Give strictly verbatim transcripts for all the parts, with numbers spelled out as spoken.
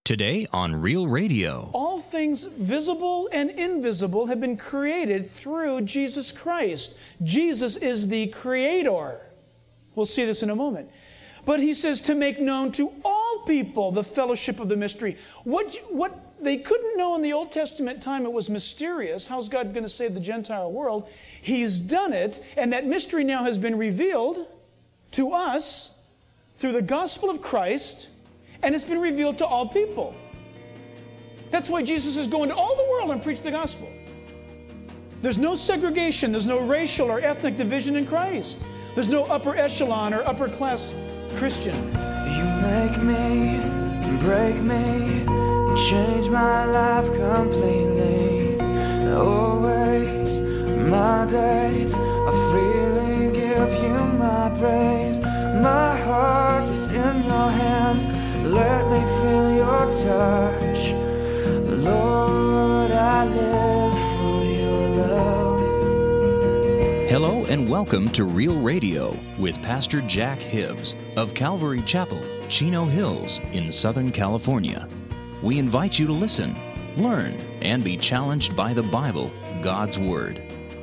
Today on Real Radio. All things visible and invisible have been created through Jesus Christ. Jesus is the creator. We'll see this in a moment. But he says to make known to all people the fellowship of the mystery. What, what they couldn't know in the Old Testament time, it was mysterious. How's God going to save the Gentile world? He's done it, and that mystery now has been revealed to us through the gospel of Christ, and it's been revealed to all people. That's why Jesus is going to all the world and preach the gospel. There's no segregation. There's no racial or ethnic division in Christ. There's no upper echelon or upper class Christian. You make me, break me, change my life completely. Always, my days, I freely give you my praise. My heart is in your hands. Let me feel your touch. Lord, I live for your love. Hello and welcome to Real Radio with Pastor Jack Hibbs of Calvary Chapel, Chino Hills in Southern California. We invite you to listen, learn, and be challenged by the Bible, God's Word.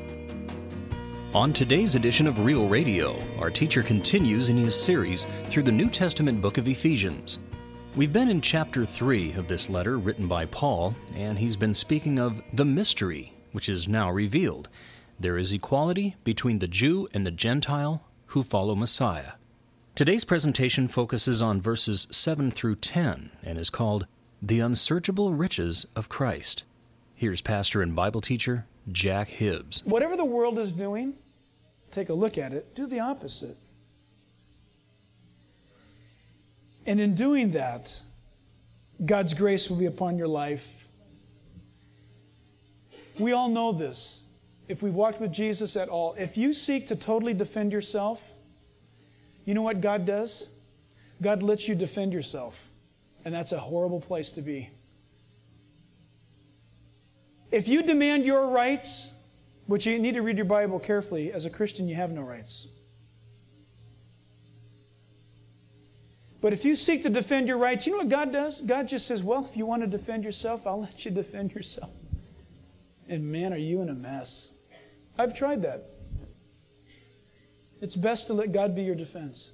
On today's edition of Real Radio, our teacher continues in his series through the New Testament book of Ephesians. We've been in chapter three of this letter written by Paul, and he's been speaking of the mystery, which is now revealed. There is equality between the Jew and the Gentile who follow Messiah. Today's presentation focuses on verses seven through ten and is called The Unsearchable Riches of Christ. Here's pastor and Bible teacher Jack Hibbs. Whatever the world is doing, take a look at it, do the opposite. And in doing that, God's grace will be upon your life. We all know this. If we've walked with Jesus at all, if you seek to totally defend yourself, you know what God does? God lets you defend yourself. And that's a horrible place to be. If you demand your rights, which you need to read your Bible carefully, as a Christian you have no rights. But if you seek to defend your rights, you know what God does? God just says, well, if you want to defend yourself, I'll let you defend yourself. And man, are you in a mess. I've tried that. It's best to let God be your defense.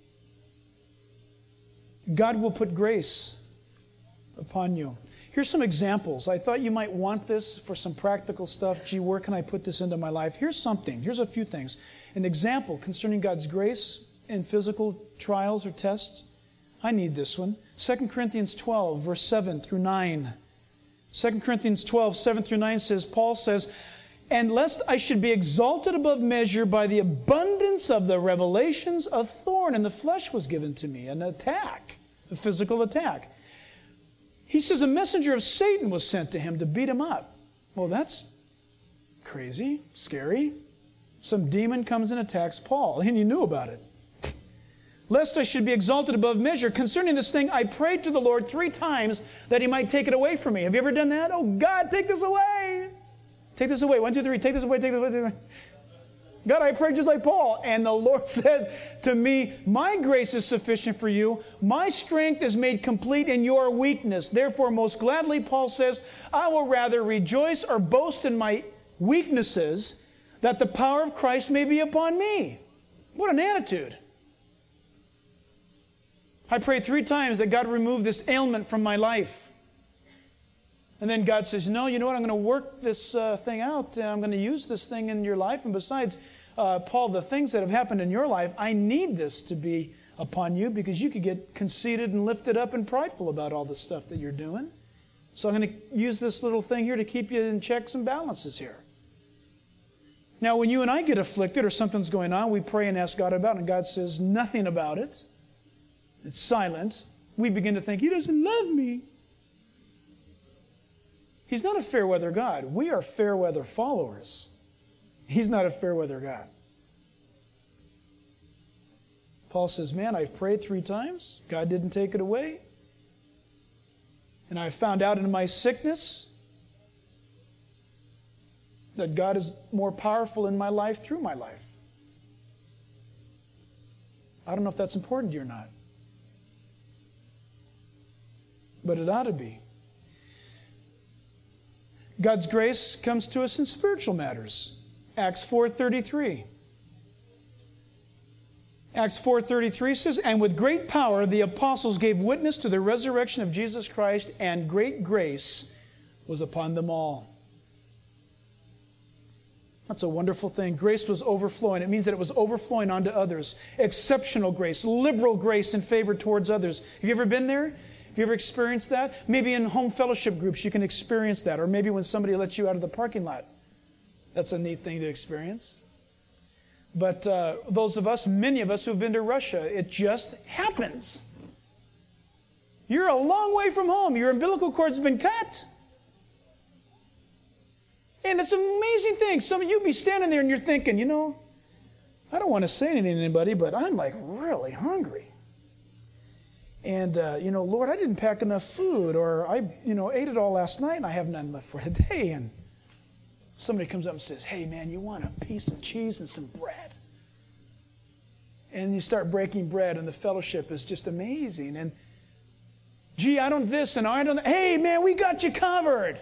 God will put grace upon you. Here's some examples. I thought you might want this for some practical stuff. Gee, where can I put this into my life? Here's something. Here's a few things. An example concerning God's grace in physical trials or tests. I need this one. Second Corinthians twelve, verse seven through nine. Second Corinthians twelve, seven through nine says, Paul says, and lest I should be exalted above measure by the abundance of the revelations, a thorn in the flesh was given to me, an attack, a physical attack. He says a messenger of Satan was sent to him to beat him up. Well, that's crazy, scary. Some demon comes and attacks Paul, and he knew about it. Lest I should be exalted above measure. Concerning this thing, I prayed to the Lord three times that He might take it away from me. Have you ever done that? Oh, God, take this away. Take this away. One, two, three. Take this away. Take this away. Take this away. God, I prayed just like Paul. And the Lord said to me, my grace is sufficient for you. My strength is made complete in your weakness. Therefore, most gladly, Paul says, I will rather rejoice or boast in my weaknesses, that the power of Christ may be upon me. What an attitude. I prayed three times that God remove this ailment from my life. And then God says, no, you know what? I'm going to work this uh, thing out. I'm going to use this thing in your life. And besides, uh, Paul, the things that have happened in your life, I need this to be upon you because you could get conceited and lifted up and prideful about all the stuff that you're doing. So I'm going to use this little thing here to keep you in checks and balances here. Now, when you and I get afflicted or something's going on, we pray and ask God about it, and God says nothing about it. It's silent. We begin to think, He doesn't love me. He's not a fair weather God. We are fair weather followers. He's not a fair weather God. Paul says, man, I've prayed three times. God didn't take it away. And I found out in my sickness that God is more powerful in my life through my life. I don't know if that's important to you or not. but it ought to be. God's grace comes to us in spiritual matters. Acts four thirty-three. Acts four thirty-three says, "And with great power the apostles gave witness to the resurrection of Jesus Christ, and great grace was upon them all." That's a wonderful thing. Grace was overflowing. It means that it was overflowing onto others. Exceptional grace, liberal grace and favor towards others. Have you ever been there? Have you ever experienced that? Maybe in home fellowship groups you can experience that. Or maybe when somebody lets you out of the parking lot. That's a neat thing to experience. But uh, those of us, many of us who've been to Russia, it just happens. You're a long way from home. Your umbilical cord's been cut. And it's an amazing thing. Some of you be standing there and you're thinking, you know, I don't want to say anything to anybody, but I'm like really hungry. And, uh, you know, Lord, I didn't pack enough food, or I, you know, ate it all last night and I have none left for today. And somebody comes up and says, "Hey, man, you want a piece of cheese and some bread?" And you start breaking bread, and the fellowship is just amazing. And, gee, I don't this and I don't that. Hey, man, we got you covered.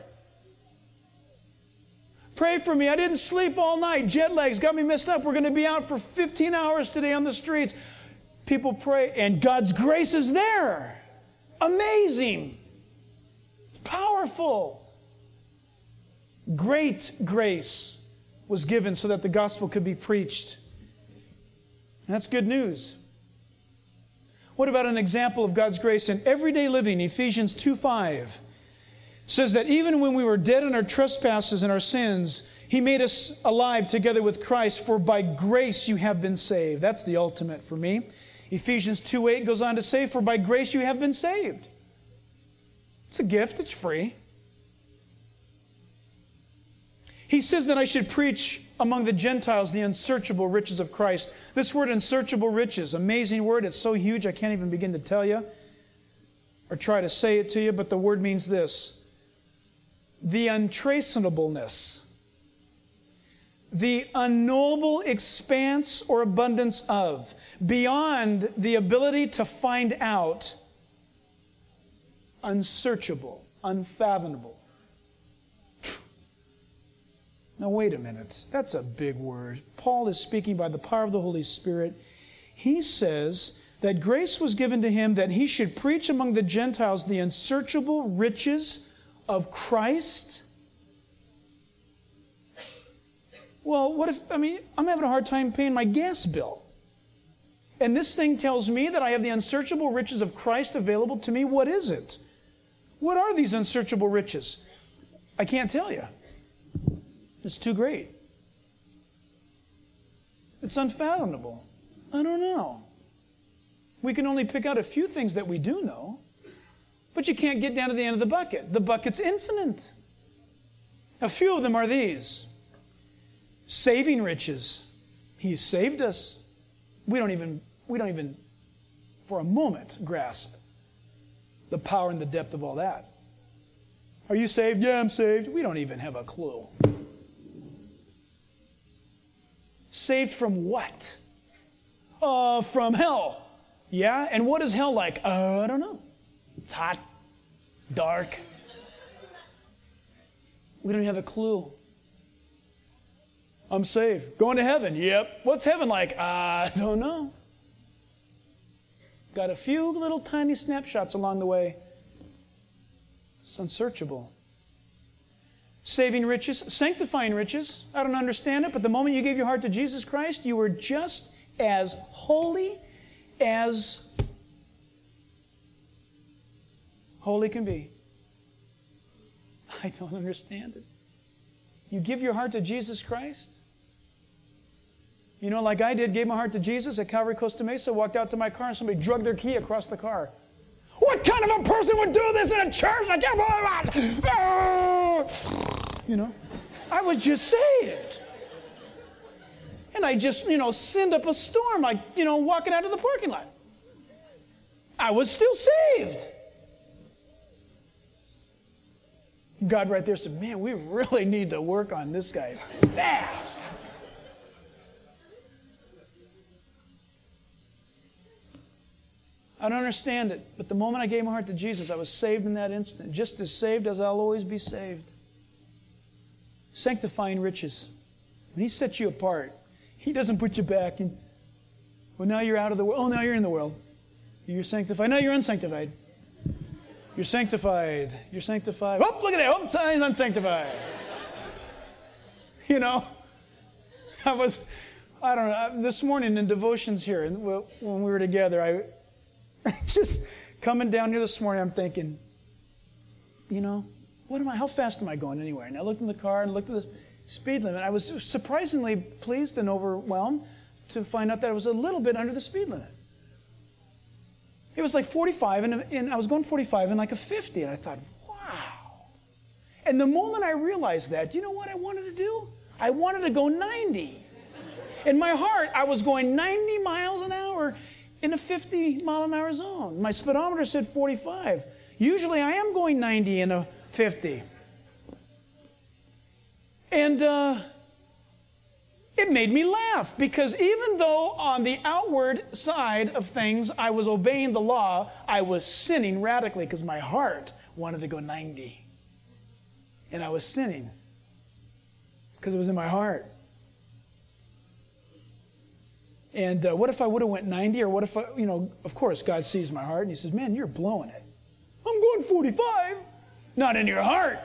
Pray for me. I didn't sleep all night. Jet lag's got me messed up. We're going to be out for fifteen hours today on the streets. People pray, and God's grace is there. Amazing. It's powerful. Great grace was given so that the gospel could be preached. And that's good news. What about an example of God's grace in everyday living? Ephesians two five. Says that even when we were dead in our trespasses and our sins, He made us alive together with Christ, for by grace you have been saved. That's the ultimate for me. Ephesians two eight goes on to say, for by grace you have been saved. It's a gift, it's free. He says that I should preach among the Gentiles the unsearchable riches of Christ. This word unsearchable riches, amazing word. It's so huge I can't even begin to tell you or try to say it to you, but the word means this. The untraceableness, the unknowable expanse or abundance of, beyond the ability to find out, unsearchable, unfathomable. Now wait a minute, that's a big word. Paul is speaking by the power of the Holy Spirit. He says that grace was given to him that he should preach among the Gentiles the unsearchable riches of Christ. Well, what if, I mean, I'm having a hard time paying my gas bill. And this thing tells me that I have the unsearchable riches of Christ available to me. What is it? What are these unsearchable riches? I can't tell you. It's too great. It's unfathomable. I don't know. We can only pick out a few things that we do know. But you can't get down to the end of the bucket. The bucket's infinite. A few of them are these. Saving riches. He's saved us. We don't even, we don't even, for a moment, grasp the power and the depth of all that. Are you saved? Yeah, I'm saved. We don't even have a clue. Saved from what? Uh, from hell. Yeah? And what is hell like? Uh, I don't know. It's hot, dark. We don't have a clue. I'm saved. Going to heaven. Yep. What's heaven like? Uh, I don't know. Got a few little tiny snapshots along the way. It's unsearchable. Saving riches, sanctifying riches. I don't understand it, but the moment you gave your heart to Jesus Christ, you were just as holy as holy can be. I don't understand it. You give your heart to Jesus Christ? You know, like I did, gave my heart to Jesus at Calvary Costa Mesa, walked out to my car and somebody drugged their key across the car. What kind of a person would do this in a church? I can't believe it. You know, I was just saved. And I just, you know, sinned up a storm, like, you know, walking out of the parking lot. I was still saved. God right there said, man, we really need to work on this guy fast. I don't understand it. But the moment I gave my heart to Jesus, I was saved in that instant. Just as saved as I'll always be saved. Sanctifying riches. When He sets you apart, He doesn't put you back in, well, now you're out of the world. Oh, now you're in the world. You're sanctified. Now you're unsanctified. You're sanctified. You're sanctified. Oh, look at that. Oh, I'm unsanctified. You know, I was, I don't know, this morning in devotions here, and when we were together, I just coming down here this morning, I'm thinking, you know, what am I, how fast am I going anywhere? And I looked in the car and looked at the speed limit. I was surprisingly pleased and overwhelmed to find out that I was a little bit under the speed limit. It was like forty-five, and, and I was going forty-five in like a fifty, and I thought, wow. And the moment I realized that, you know what I wanted to do? I wanted to go ninety. In my heart, I was going ninety miles an hour in a fifty mile an hour zone. My speedometer said forty-five. Usually I am going ninety in a fifty. And uh, it made me laugh, because even though on the outward side of things I was obeying the law, I was sinning radically because my heart wanted to go ninety. And I was sinning because it was in my heart. And uh, what if I would have went ninety, or what if I, you know, of course God sees my heart and He says, man, you're blowing it. I'm going forty-five. Not in your heart.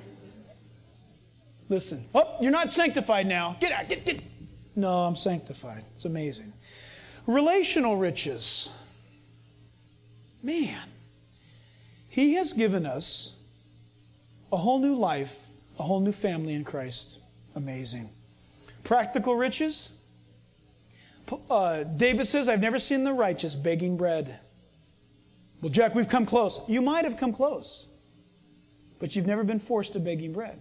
Listen. Oh, you're not sanctified now. Get out. Get, get. No, I'm sanctified. It's amazing. Relational riches. Man. He has given us a whole new life, a whole new family in Christ. Amazing. Practical riches. Uh, David says, I've never seen the righteous begging bread. Well, Jack, we've come close. You might have come close, but you've never been forced to begging bread.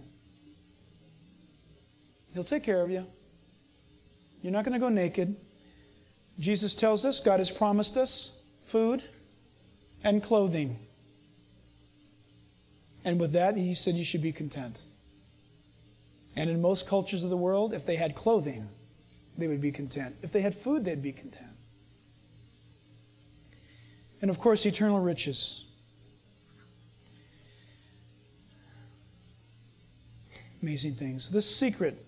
He'll take care of you. You're not going to go naked. Jesus tells us God has promised us food and clothing. And with that, He said you should be content. And in most cultures of the world, if they had clothing, they would be content. If they had food, they'd be content. And of course, eternal riches. Amazing things. This secret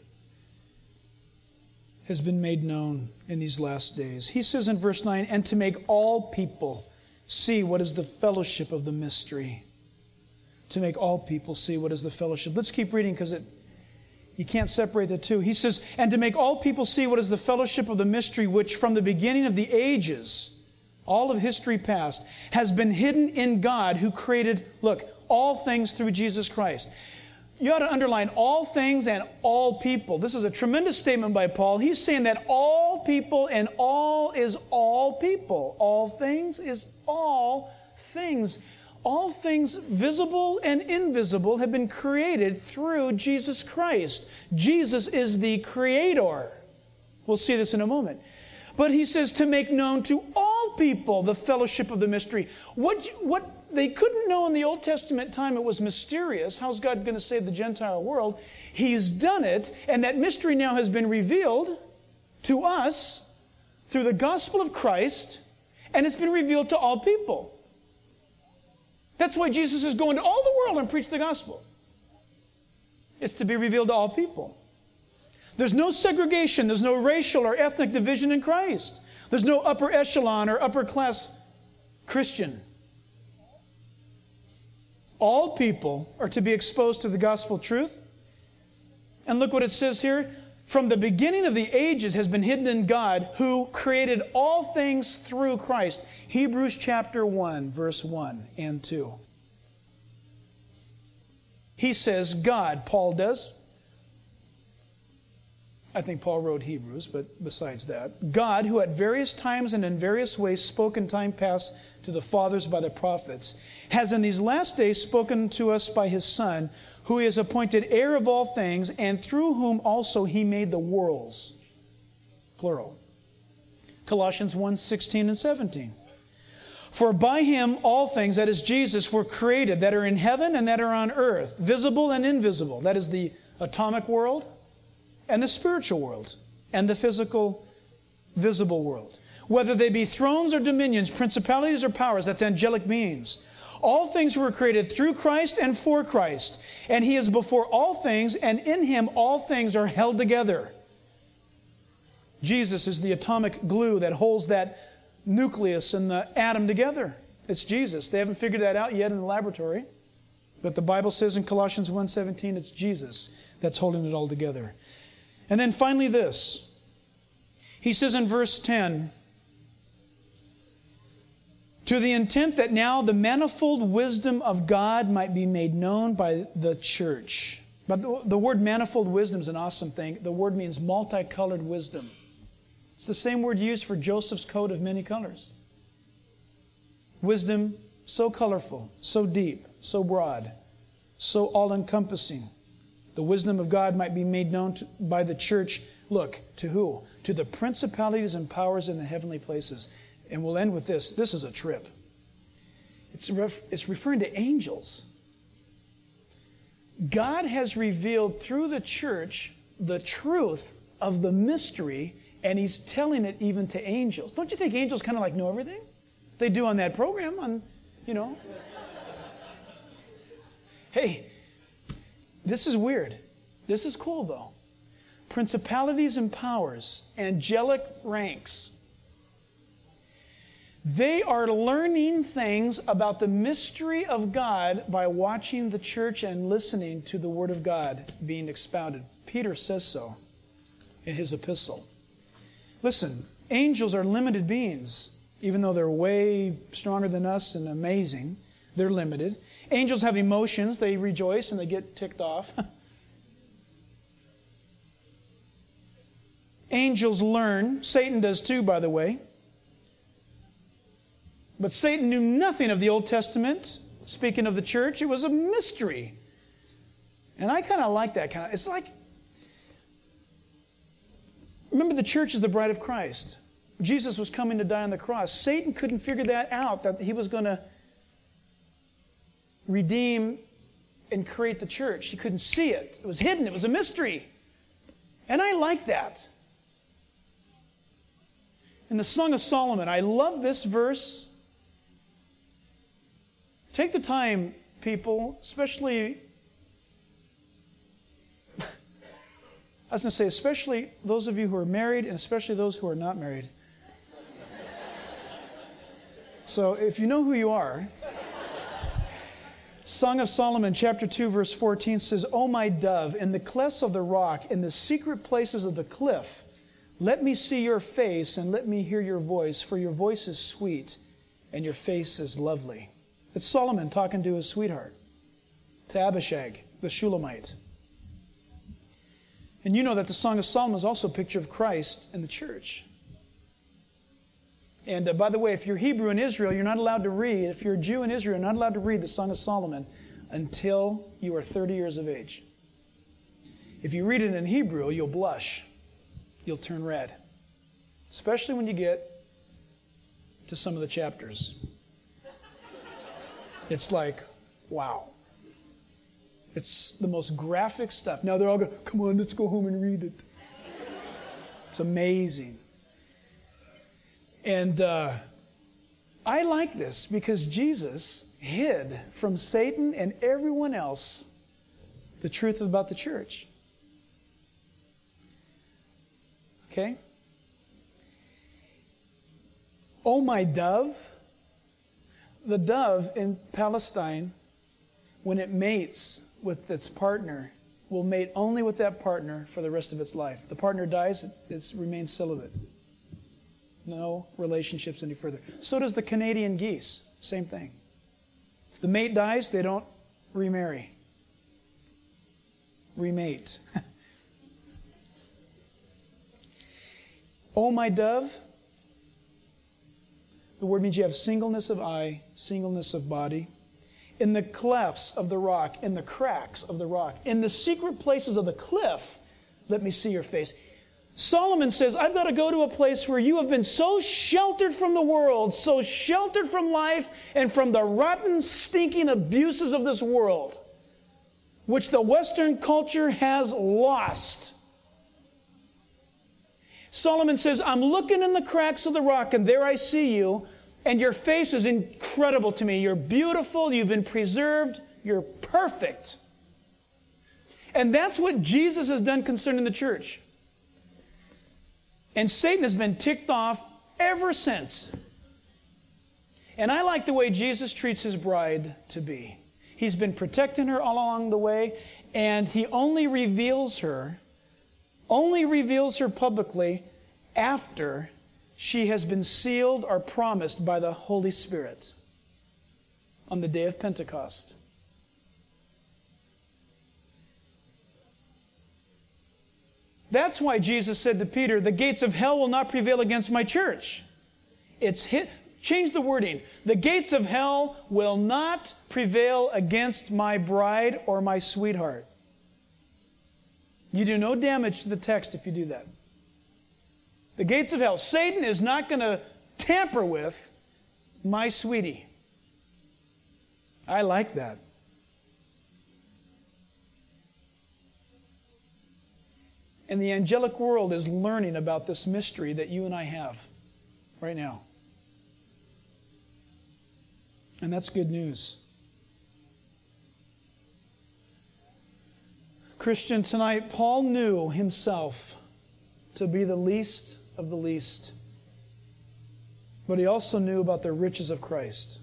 has been made known in these last days. He says in verse nine, and to make all people see what is the fellowship of the mystery. To make all people see what is the fellowship. Let's keep reading, because it you can't separate the two. He says, and to make all people see what is the fellowship of the mystery, which from the beginning of the ages, all of history past, has been hidden in God, who created, look, all things through Jesus Christ. You ought to underline all things and all people. This is a tremendous statement by Paul. He's saying that all people and all is all people. All things is all things. All things visible and invisible have been created through Jesus Christ. Jesus is the creator. We'll see this in a moment. But he says to make known to all people the fellowship of the mystery. What, what they couldn't know in the Old Testament time, it was mysterious. How's God going to save the Gentile world? He's done it, and that mystery now has been revealed to us through the gospel of Christ, and it's been revealed to all people. That's why Jesus is going to all the world and preach the gospel. It's to be revealed to all people. There's no segregation. There's no racial or ethnic division in Christ. There's no upper echelon or upper class Christian. All people are to be exposed to the gospel truth. And look what it says here. From the beginning of the ages has been hidden in God, who created all things through Christ. Hebrews chapter one, verse one and two. He says, God, Paul does. I think Paul wrote Hebrews, but besides that, God, who at various times and in various ways spoke in time past to the fathers by the prophets, has in these last days spoken to us by His Son, who He has appointed heir of all things, and through whom also He made the worlds. Plural. Colossians one, sixteen and seventeen. For by Him all things, that is Jesus, were created, that are in heaven and that are on earth, visible and invisible. That is the atomic world, and the spiritual world, and the physical, visible world. whether they be thrones or dominions, principalities or powers, that's angelic beings. All things were created through Christ and for Christ. And He is before all things, and in Him all things are held together. Jesus is the atomic glue that holds that nucleus and the atom together. It's Jesus. They haven't figured that out yet in the laboratory. But the Bible says in Colossians one seventeen, it's Jesus that's holding it all together. And then finally this. He says in verse ten, to the intent that now the manifold wisdom of God might be made known by the church. But the, the word manifold wisdom is an awesome thing. The word means multicolored wisdom. It's the same word used for Joseph's coat of many colors. Wisdom so colorful, so deep, so broad, so all-encompassing. The wisdom of God might be made known to, by the church. Look, to who? To the principalities and powers in the heavenly places. And we'll end with this. This is a trip. It's, ref, it's referring to angels. God has revealed through the church the truth of the mystery, and He's telling it even to angels. Don't you think angels kind of like know everything? They do on that program, on, you know. Hey, this is weird. This is cool, though. Principalities and powers, angelic ranks. They are learning things about the mystery of God by watching the church and listening to the Word of God being expounded. Peter says so in his epistle. Listen, angels are limited beings. Even though they're way stronger than us and amazing, they're limited. Angels have emotions. They rejoice and they get ticked off. Angels learn. Satan does too, by the way. But Satan knew nothing of the Old Testament. Speaking of the church, it was a mystery. And I kind of like that kind of. It's like, remember, the church is the bride of Christ. Jesus was coming to die on the cross. Satan couldn't figure that out, that he was going to redeem and create the church. He couldn't see it. It was hidden. It was a mystery. And I like that. In the Song of Solomon, I love this verse. Take the time, people, especially, I was going to say, especially those of you who are married and especially those who are not married. So if you know who you are, Song of Solomon, chapter two, verse fourteen says, O my dove, in the clefts of the rock, in the secret places of the cliff, let me see your face and let me hear your voice, for your voice is sweet and your face is lovely. It's Solomon talking to his sweetheart, to Abishag, the Shulamite. And you know that the Song of Solomon is also a picture of Christ and the church. And uh, by the way, if you're Hebrew in Israel, you're not allowed to read. If you're a Jew in Israel, you're not allowed to read the Song of Solomon until you are thirty years of age. If you read it in Hebrew, you'll blush. You'll turn red. Especially when you get to some of the chapters. It's like, wow. It's the most graphic stuff. Now they're all going, come on, let's go home and read it. It's amazing. And uh, I like this because Jesus hid from Satan and everyone else the truth about the church. Okay? Oh, my dove. The dove in Palestine, when it mates with its partner, will mate only with that partner for the rest of its life. The partner dies, it, it remains celibate. No relationships any further. So does the Canadian geese. Same thing. If the mate dies, they don't remarry. Remate. Oh, my dove. The word means you have singleness of eye, singleness of body. In the clefts of the rock, in the cracks of the rock, in the secret places of the cliff, let me see your face. Solomon says, I've got to go to a place where you have been so sheltered from the world, so sheltered from life and from the rotten, stinking abuses of this world, which the Western culture has lost. Solomon says, I'm looking in the cracks of the rock, and there I see you, and your face is incredible to me. You're beautiful, you've been preserved, you're perfect. And that's what Jesus has done concerning the church. And Satan has been ticked off ever since. And I like the way Jesus treats his bride to be. He's been protecting her all along the way, and he only reveals her, only reveals her publicly after she has been sealed or promised by the Holy Spirit on the day of Pentecost. That's why Jesus said to Peter, the gates of hell will not prevail against my church. It's hit, change the wording. The gates of hell will not prevail against my bride or my sweetheart. You do no damage to the text if you do that. The gates of hell. Satan is not going to tamper with my sweetie. I like that. And the angelic world is learning about this mystery that you and I have right now. And that's good news. Christian, tonight, Paul knew himself to be the least of the least. But he also knew about the riches of Christ.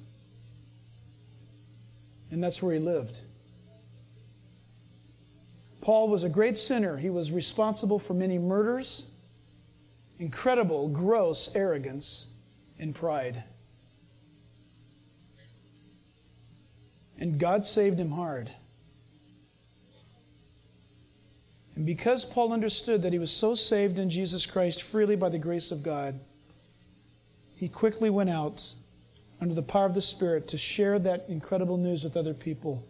And that's where he lived. Paul was a great sinner. He was responsible for many murders, incredible, gross arrogance, and pride. And God saved him hard. And because Paul understood that he was so saved in Jesus Christ freely by the grace of God, he quickly went out under the power of the Spirit to share that incredible news with other people.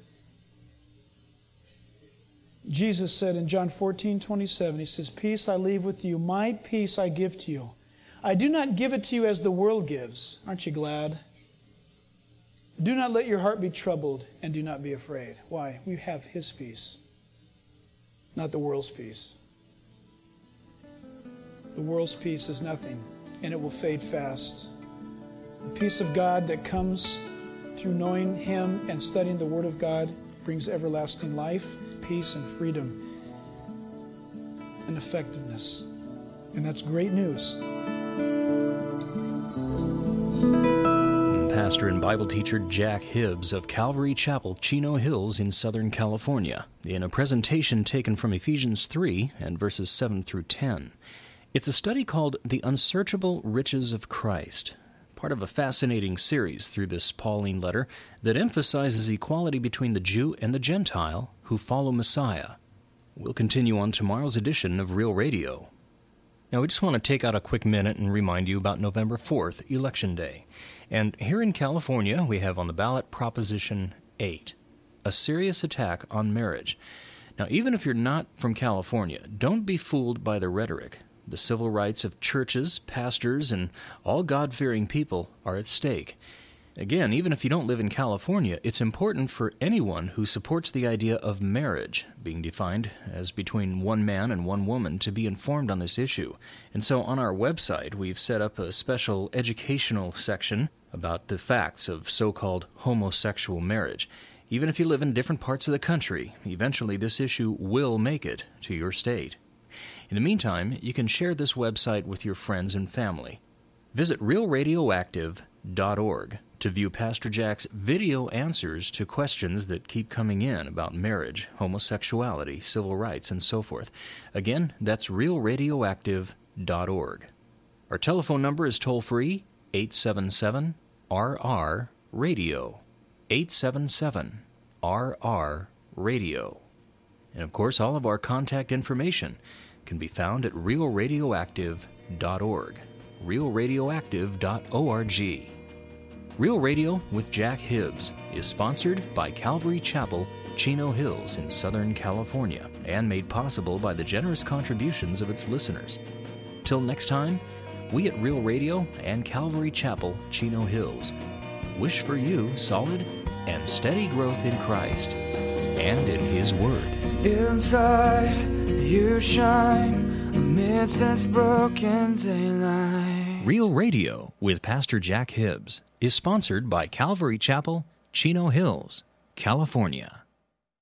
Jesus said in John fourteen twenty-seven, he says, peace I leave with you, my peace I give to you. I do not give it to you as the world gives. Aren't you glad? Do not let your heart be troubled, and do not be afraid. Why? We have His peace, not the world's peace. The world's peace is nothing, and it will fade fast. The peace of God that comes through knowing Him and studying the Word of God brings everlasting life, peace, and freedom, and effectiveness. And that's great news. Pastor and Bible teacher Jack Hibbs of Calvary Chapel, Chino Hills in Southern California, in a presentation taken from Ephesians three and verses seven through ten. It's a study called The Unsearchable Riches of Christ, part of a fascinating series through this Pauline letter that emphasizes equality between the Jew and the Gentile who follow Messiah. We'll continue on tomorrow's edition of Real Radio. Now, we just want to take out a quick minute and remind you about November fourth, Election Day. And here in California, we have on the ballot Proposition eight, a serious attack on marriage. Now, even if you're not from California, don't be fooled by the rhetoric. The civil rights of churches, pastors, and all God-fearing people are at stake. Again, even if you don't live in California, it's important for anyone who supports the idea of marriage, being defined as between one man and one woman, to be informed on this issue. And so on our website, we've set up a special educational section about the facts of so-called homosexual marriage. Even if you live in different parts of the country, eventually this issue will make it to your state. In the meantime, you can share this website with your friends and family. Visit real radioactive dot org to view Pastor Jack's video answers to questions that keep coming in about marriage, homosexuality, civil rights, and so forth. Again, that's real radioactive dot org. Our telephone number is toll-free, eight seven seven R R radio, eight seven seven R R radio. And of course, all of our contact information can be found at real radioactive dot org, real radioactive dot org. Real Radio with Jack Hibbs is sponsored by Calvary Chapel, Chino Hills in Southern California, and made possible by the generous contributions of its listeners. Till next time, we at Real Radio and Calvary Chapel, Chino Hills, wish for you solid and steady growth in Christ and in His Word. Inside you shine. amidst this broken daylight. Real Radio with Pastor Jack Hibbs is sponsored by Calvary Chapel, Chino Hills, California.